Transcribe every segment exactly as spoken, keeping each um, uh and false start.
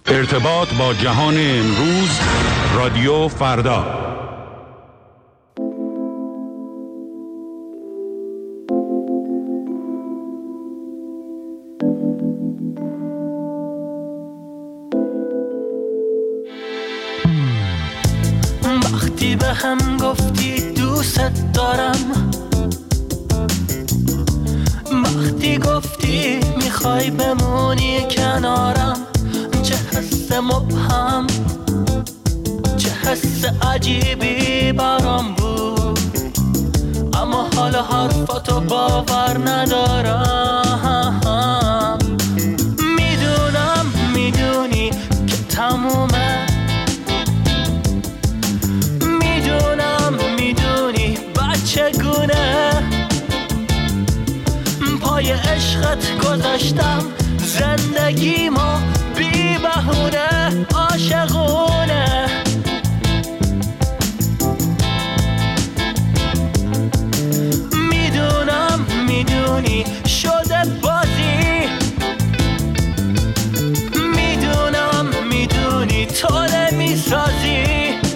ارتباط با جهان امروز، رادیو فردا. وقتی به هم گفتی دوست دارم، وقتی گفتی میخوای بمونی کنارم، چه حس مبهم، چه حس عجیبی برام بود، اما حال حرفاتو باور ندارم. میدونم میدونی که تمومه، میدونم میدونی بچگونه پای عشقت گذاشتم زندگیمو بی بهونه عاشقونه. میدونم میدونی شده بازی، میدونم میدونی توله میسازی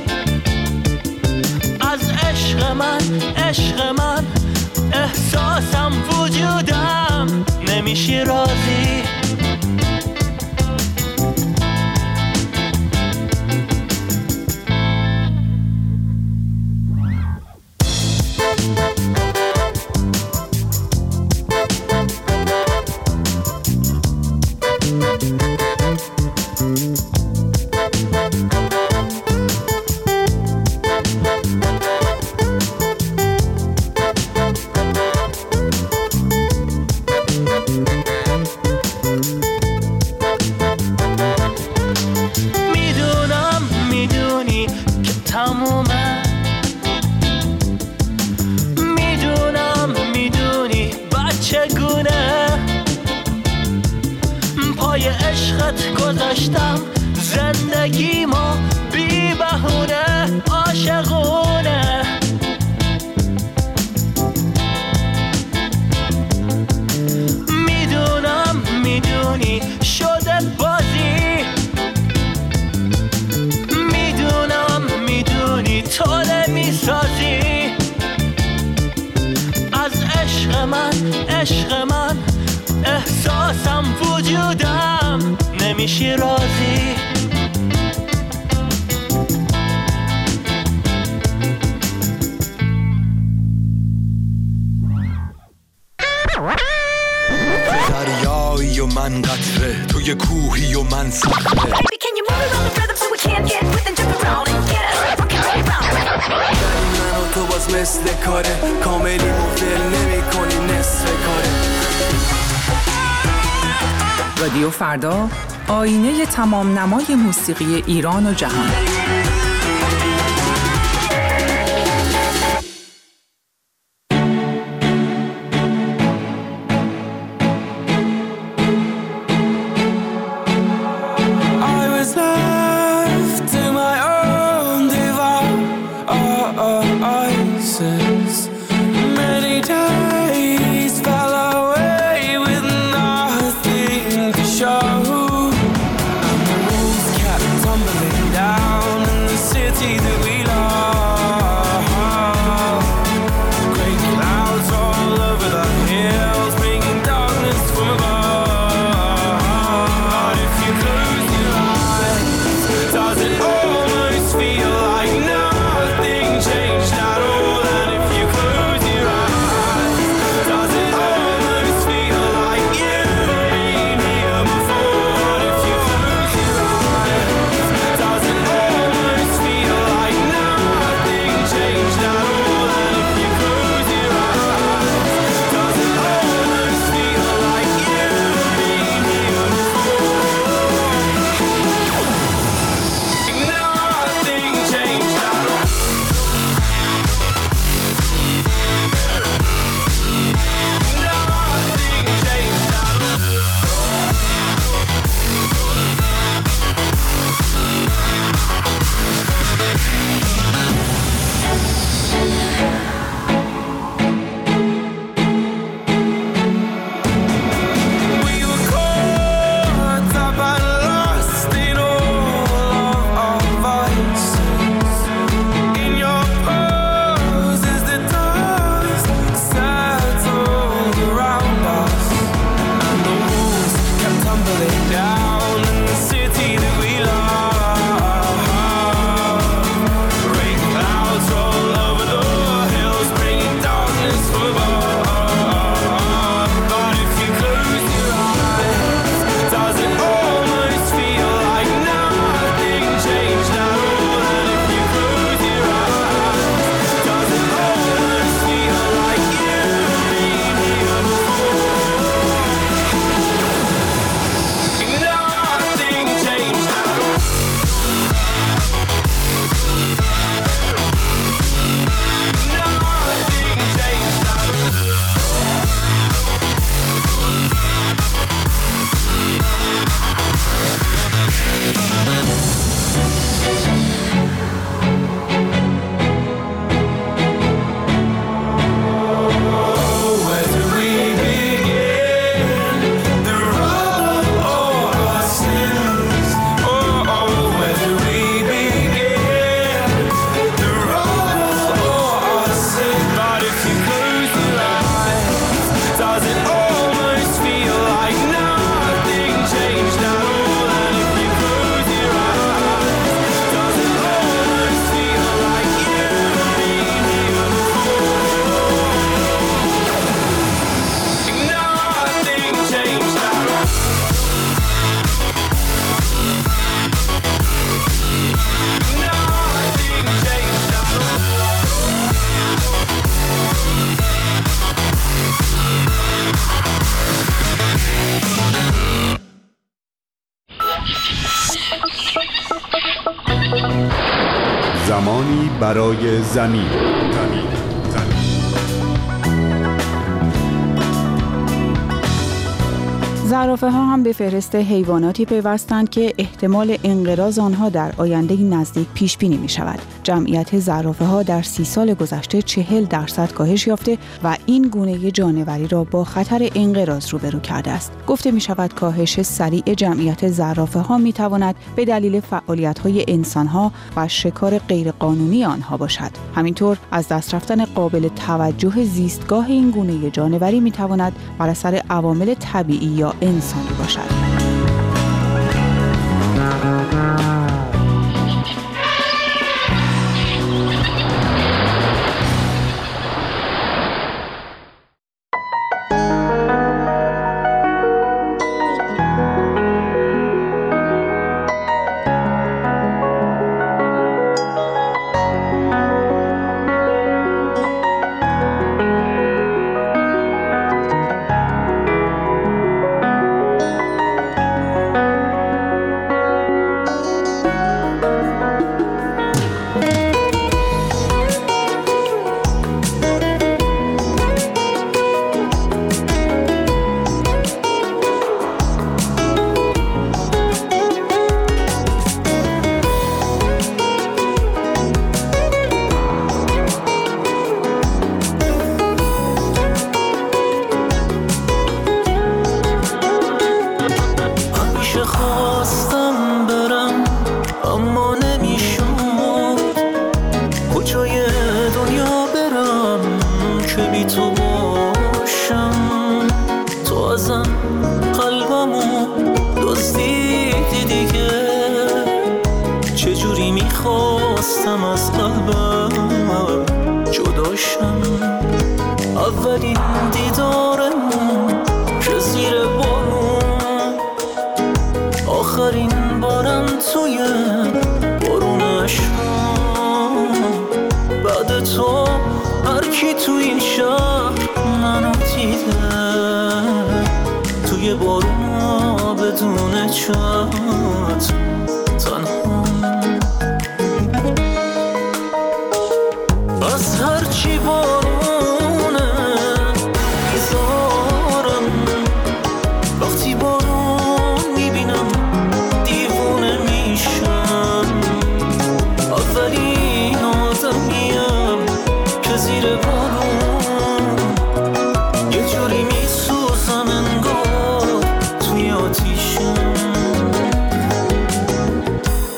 از عشق من، عشق من احساسم وجودم نمیشی راضی. گذاشتم زندگیمو بی بهونه عاشقونه. میدونم میدونی شده بازی، میدونم میدونی توله میسازی از عشق من، عشق من احساسم وجودم نمیشی راضی. دریایی و من قطره، توی کوهی و من صخره. من و تو باز مثل کاره، کاملی مفدل نمی کنی نصف کاره. رادیو فردا، آینه تمام نمای موسیقی ایران و جهان. Like falling down in the city that we love. Rain clouds roll over the hills, bringing darkness from above. But if you close your eyes, does it almost feel like nothing changed at all? And if you close your eyes, does it almost feel like you've been here before? Nothing changed at all. Nothing changed at Where do we begin? The rubble or our sins? Oh, oh, where do we begin? The rubble or our sins? But if you close your eyes, does it almost feel like nothing changed at all? And if you close your eyes, does it almost feel like you've been here before? Nothing changed at all. Nothing changed at all. زمانی برای زمین. زرافه ها هم به فهرست حیواناتی پیوستند که احتمال انقراض آنها در آینده نزدیک پیش بینی می شود. جمعیت زرافه ها در سی سال گذشته چهل درصد کاهش یافته و این گونه جانوری را با خطر انقراض روبرو کرده است. گفته می شود کاهش سریع جمعیت زرافه ها می تواند به دلیل فعالیت های انسان ها و شکار غیرقانونی آنها باشد. همینطور از دست رفتن قابل توجه زیستگاه این گونه جانوری می تواند بر اثر عوامل طبیعی یا انسانی باشد. میخواستم از قلبم جداشم. اولین دیدارمون که زیر بارون، آخرین بارم توی بارون عشقم. بعد تو هر کی تو این شهر منو دیده، توی بارون بدون چت تنها. از هرچی بارونه بیزارم، وقتی بارون میبینم دیوونه میشم. اولین آدمیم که زیر بارون یه جوری میسوزم انگار توی آتیشم.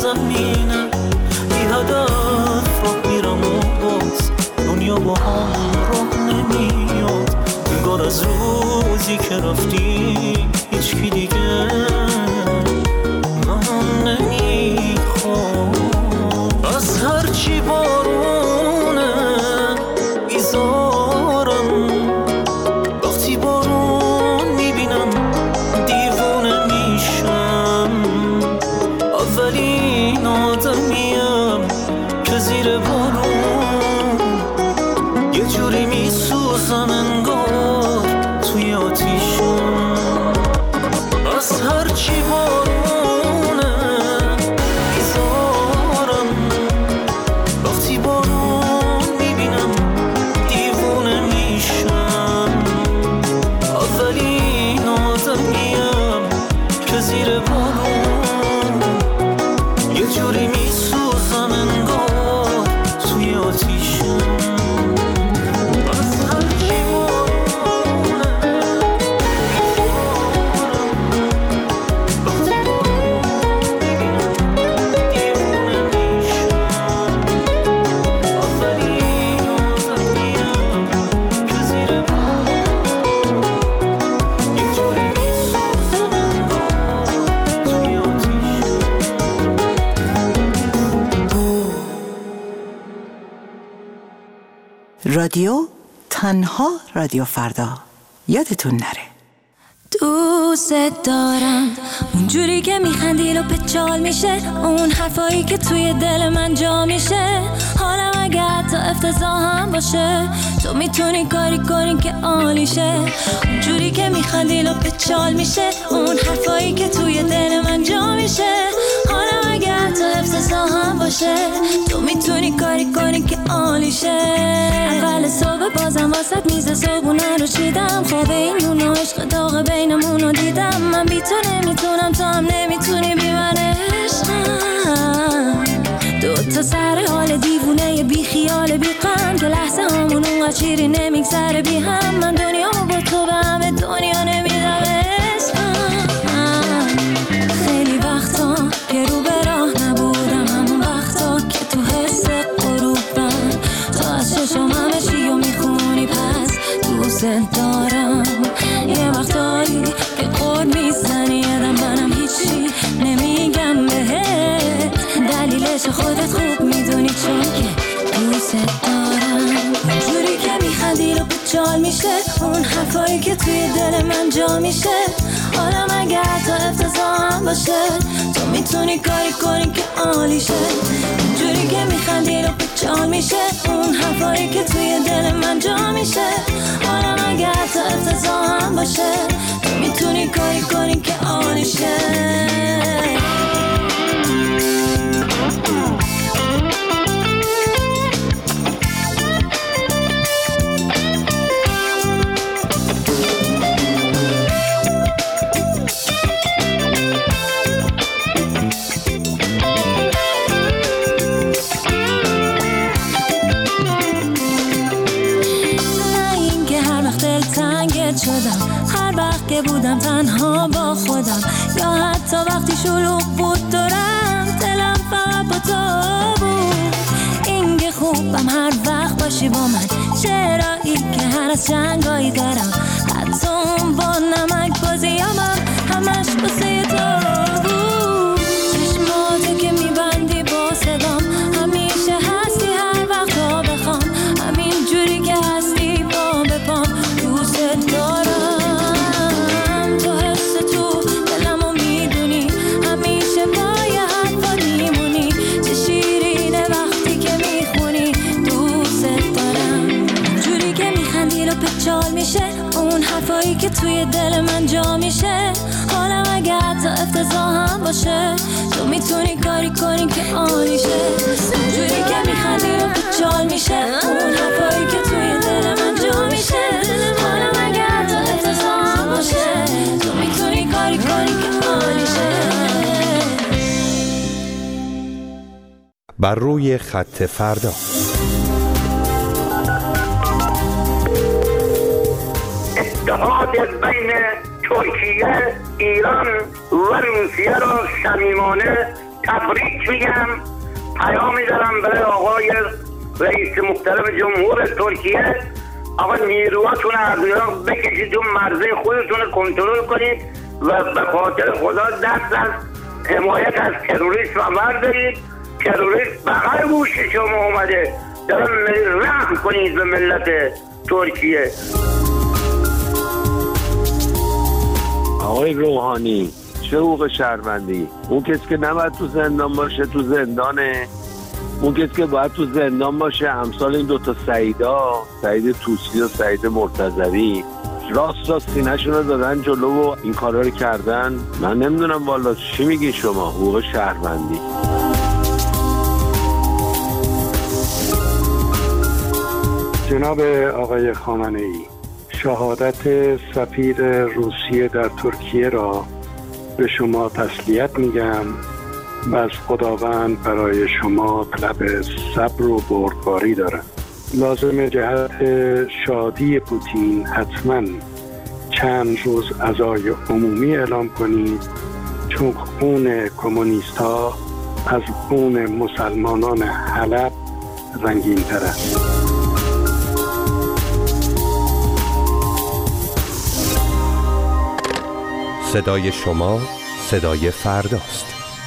زمینه بی هدف راه میرم و باز دنیا با هم راه نمیاد انگار از روزی که رفتی هیچ کی دیگه من نمیخوام از هرچی بارونه بیزارم وقتی بارون میبینم دیوونه میشم اولین آدمیم که زیر بارون یه جوری میسوزم انگار توی آتیشم از هرچی بارونه بیزارم وقتی بارون میبینم دیوونه میشم اولین آدمیم که زیر بارون یه جوری میسوزم انگار توی آتیشم رادیو تنها رادیو فردا یادتون نره. دوست دارم اونجوری که میخندی و پچال میشه اون حرفایی که توی دل من جا میشه حالم اگه حتی افتضاح هم باشه تو میتونی کاری کنی که عالیشه اونجوری که میخندی و پچال میشه اون حرفایی که توی دل من جا میشه حالم اگه حتی افتضاح هم باشه تو میتونی کاری کنی که عالیشه اول صبح بازم واسط میز صبحونه رو چیدم خواب این نون و عشق داغ بینمون رو دیدم من بی تو نمیتونم تو هم نمیتونی بی من عشقم دو تا سر حال دیوونه بی خیال بی غم که لحظه همون اونقدر چیری نمیگذره بی هم من دنیامو با تو به همه دنیا نمیدم عشقم خیلی وقتا که رو به راه نبودم همون وقتا که تو حس غروبم تو از چشم همه چی رو میخونی پس دوست دارم یه وقتایی که قول میزنی یادم منم هیچی نمیگم بهت دلیلش خودت خوب میدونی چون که دوست دارم اونجوری که میخندی رو بچال میشه اون حرفایی که توی دل من جا میشه حالم اگه حتی افتضاح هم باشه تو میتونی کاری کنی که عالیشه اونجوری که میخندی رو بچال میشه اون حرفایی که توی دل من جا میشه حالم اگه حتی افتضاح هم باشه تو میتونی کاری کنی که عالیشه شدم هر وقت که بودم تنها با خودم یا حتی وقتی شلوغ بود دورم دلم فقط با تو بود این که خوبم هر وقت باشی با من چرایی که هر از جنگایی دارم حتی اون با نمک بازیامم همش بسه تو بود چشماتو که میبندی با صدام همیشه هستی هر وقت ها بخوام همین جوری که هستی با بپام دوست دارم تو حس تو دلمو میدونی همیشه پای حرفا میمونی چه شیرینه وقتی که میخونی دوست دارم جوری که میخندی رو پچال میشه اون حرفایی که توی دل من جا میشه حالم اگه حتی افتضاح هم باشه تو میتونی کاری کنی که عالیشه جوری که میخندی رو پچال میشه اون حرفایی که توی دل من جا میشه حالم اگه حتی افتضاح هم باشه تو میتونی کاری کنی که عالیشه بر روی خط فردا اتحاد بین ترکیه، ایران و روسیه را صمیمانه تبریک میگم، پیامی دارم برای آقای رئیس محترم جمهور ترکیه. آقا نیروهاتون از ایران بکشید اون مرزه خودتون رو کنترل کنید و به خاطر خدا دست از حمایت از تروریست و بردارید. تروریست بغل گوش شما اومده، دارم رحم کنید به ملت ترکیه. آقای روحانی چه حقوق شهروندی؟ اون کسی که نباید تو زندان باشه تو زندانه، اون کسی که باید تو زندان باشه امثال این دوتا سعیدا، سعید توسی و سعید مرتضوی، راست راست سینه‌شون رو دادن جلو و این کارا رو کردن. من نمیدونم والا چی میگی شما. حقوق شهروندی جناب آقای خامنه‌ای، شهادت سفیر روسیه در ترکیه را به شما تسلیت میگم و از خداوند برای شما طلب صبر و بردباری دارم. لازم جهت شادی پوتین حتما چند روز عزای عمومی اعلام کنید، چون خون کمونیست ها از خون مسلمانان حلب رنگین تر است. صدای شما صدای فرداست.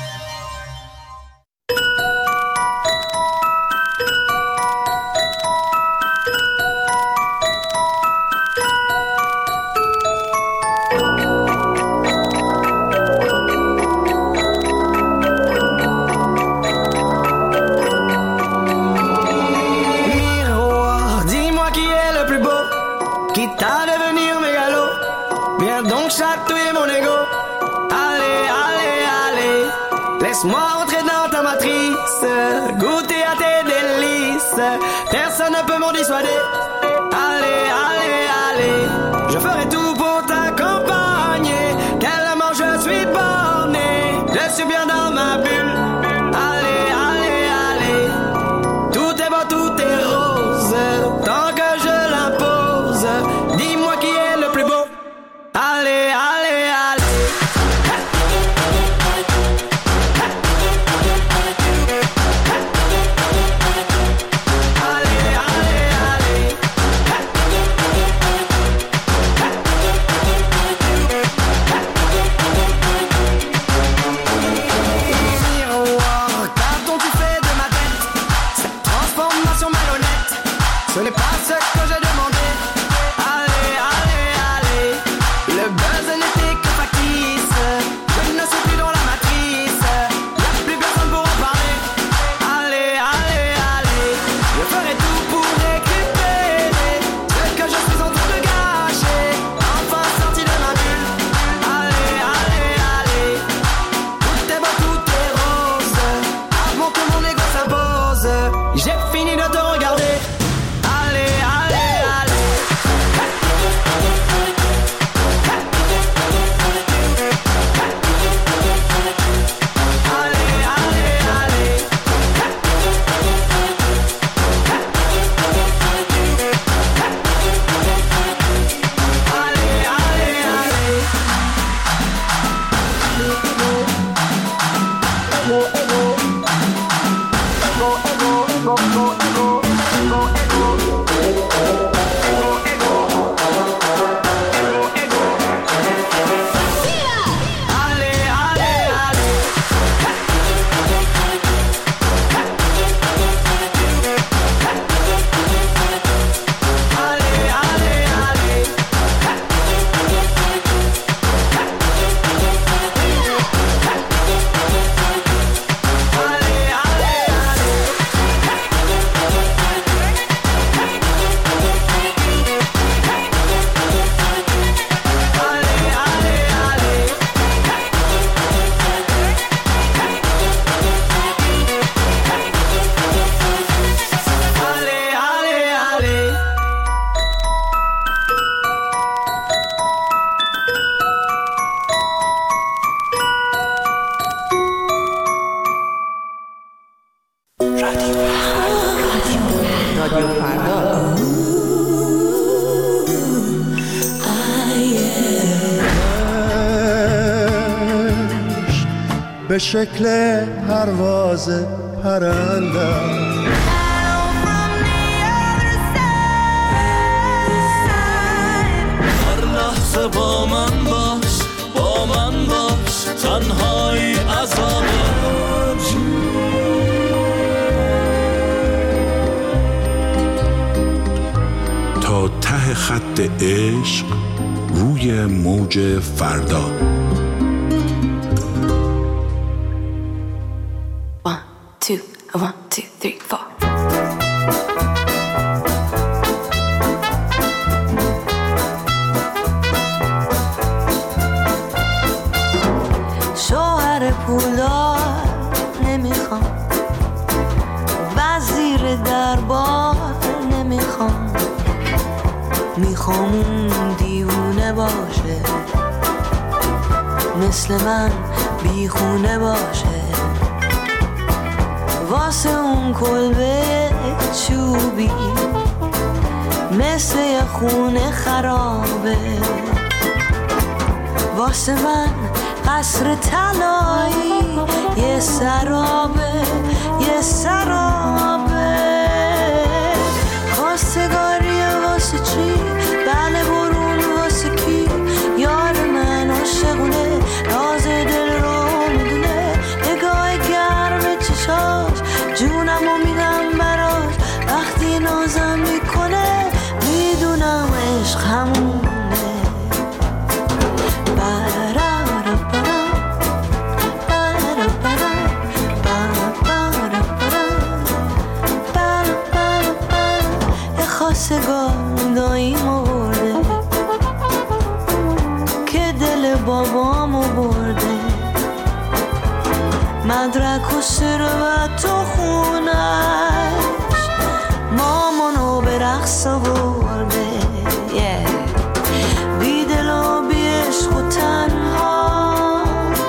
Laisse-moi rentrer dans ta matrice, goûter à tes délices. Personne ne peut m'en dissuader. Allez, allez, allez, je ferai tout pour t'accompagner. Tellement je suis borné, je suis bien dans ma bulle. Allez, allez, allez, tout est beau, tout est rose. Tant que je l'impose, dis-moi qui est le plus beau. Allez, allez, allez. Ce n'est pas ce que j'ai demandé. Allez, allez, allez, le buzz n'était que factice. Je ne suis plus dans la matrice, y'a plus personne pour en parler. Allez, allez, allez, je ferai tout pour récupérer ce que je suis en train de gâcher. Enfin sorti de ma bulle. Allez, allez, allez, tout est beau, tout est rose. Avant que mon ego s'impose, j'ai fini de te regarder. Allez, allez, به شکل پرواز پرندم. هر لحظه با من باش، با من باش، تنهایی عذابه. تا ته خط عشق روی موج فردا. One, two, one, two, three, four. شوهر پولدار نمیخوام، وزیر دربار نمیخوام، میخوام اون دیوونه باشه، مثل من بیخونه باشه، واسه اون کلبه چوبی مثل یه خونه خرابه، واسه من قصر طلایی یه سرابه، یه سرابه. خواستگاریه واسه چی؟ بله برون واسه کی؟ یار من عاشقونه، راز دل رو میدونه، نگاه گرم چشاش جونمو میدم براش، وقتی نازم میکنه میدونم عشق همونه. خواستگار داییمو برده که دل بابامو برده، مدرک و ثروت و خونش مامانو به رقص برده. yeah. بی دل و بی عشق و تنها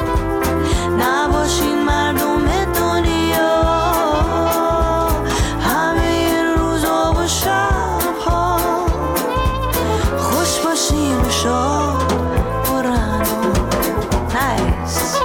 نباشین مردم دنیا، همه روزا و شبها خوش باشین و شاد برن. نایس.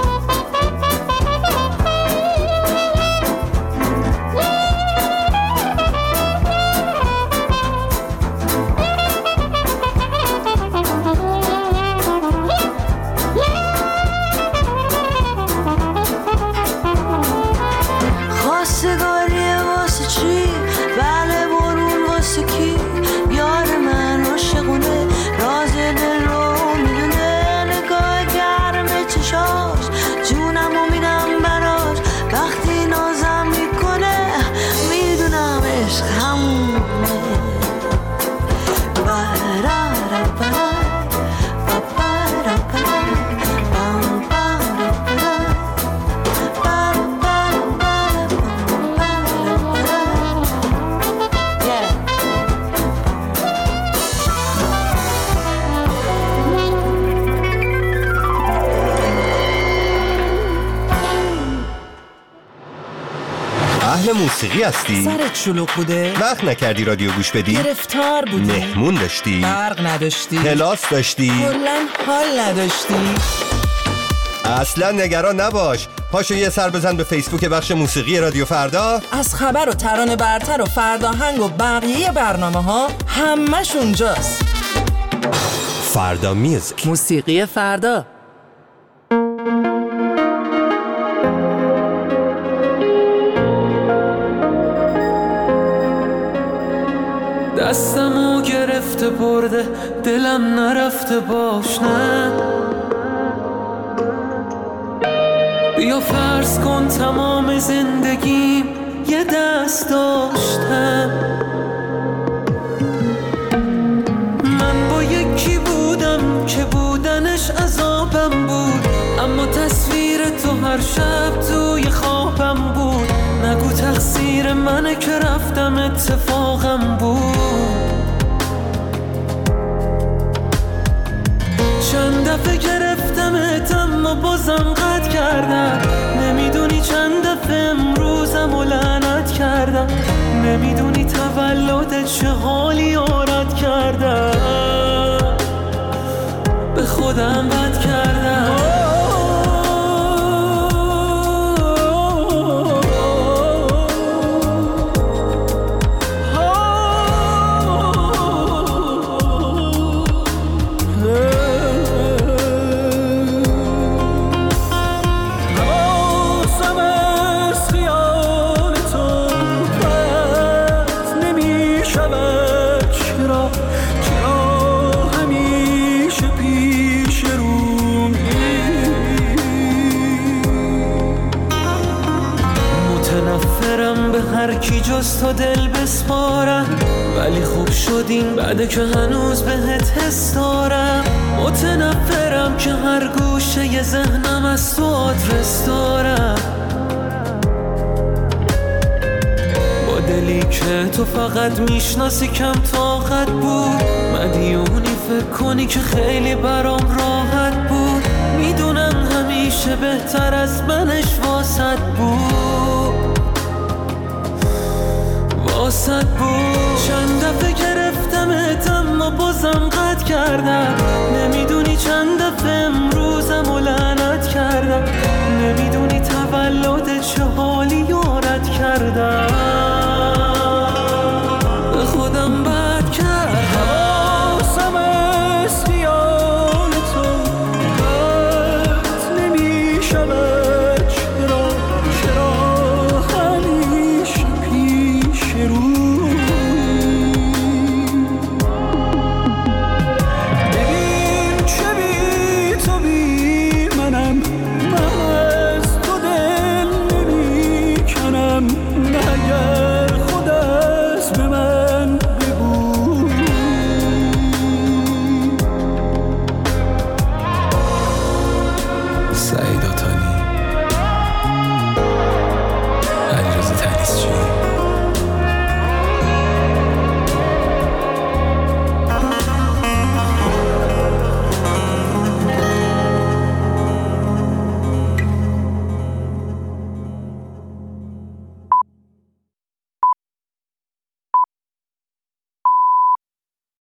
خواستگاریه واسه چی؟ بله برون واسه کی؟ یار من عاشقونه، راز دل رو میدونه، نگاه گرم چشاش جونمو میدم براش، وقتی نازم میکنه میدونم عشق همونه. برارا برا برا برا بام برا برا برا اهل موسیقی هستی؟ سرت شلوغ بوده؟ وقت نکردی رادیو گوش بدی؟ گرفتار بودی؟ مهمون داشتی؟ برق نداشتی؟ کلاس داشتی؟ کلاً حال نداشتی؟ اصلا نگران نباش، پاشو یه سر بزن به فیسبوک بخش موسیقی رادیو فردا. از خبر و ترانه برتر و فرداهنگ و بقیه برنامه ها همش اونجاست. فردا میوزیک، موسیقی فردا. دستمو گرفته برده، دلم نرفته باش، نه بیا فرض کن تمام زندگیم یه دست داشتم، من با یکی بودم که بودنش عذابم بود، اما تصویر تو هر شب توی خوابم بود، نگو تقصیر منه که رفتم اتفاقم بود. چند دفعه گرفتمت اما بازم قطع کردم، نمیدونی چند دفعه امروزم و لعنت کردم، نمیدونی تولدت چه حالی آرد کردم، به خودم بد کردم. جز تو دل بسپارم، ولی خوب شدین بعده که هنوز بهت حس دارم. متنفرم که هر گوشه ی ذهنم از تو آدرس دارم، با دلی که تو فقط میشناسی کم طاقت بود. مدیونی فکر کنی که خیلی برام راحت بود، میدونم همیشه بهتر از منش واسط بود، واسط بود. چند دفعه گرفتمت اما بازم قطع کردم،